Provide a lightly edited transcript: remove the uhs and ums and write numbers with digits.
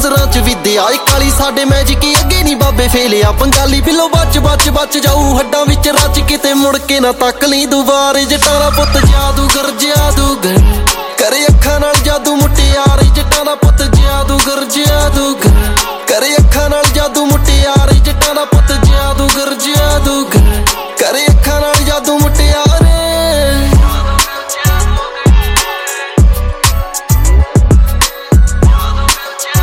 ਨਜ਼ਰਾਂ ਚ ਵਿਦਿਆ ਏ ਕਾਲੀ ਸਾਡੇ ਮੈਜਿਕ ਅੱਗੇ ਨਹੀਂ ਬਾਬੇ ਫੇਲਿਆ ਬੰਗਾਲੀ ਫਿਲੋ ਬਚ ਜਾਊ ਹੱਡਾਂ ਵਿੱਚ ਰਚ ਕਿਤੇ ਮੁੜ ਕੇ ਨਾ ਤੱਕ ਲਈ ਦੁਬਾਰੇ ਜੱਟਾਂ ਦਾ ਪੁੱਤ ਜਾਦੂਗਰ ਕਰੇ ਅੱਖਾਂ ਨਾਲ ਜਾਦੂ ਮੁਟਿਆਰ ਜੱਟਾਂ ਦਾ ਪੁੱਤ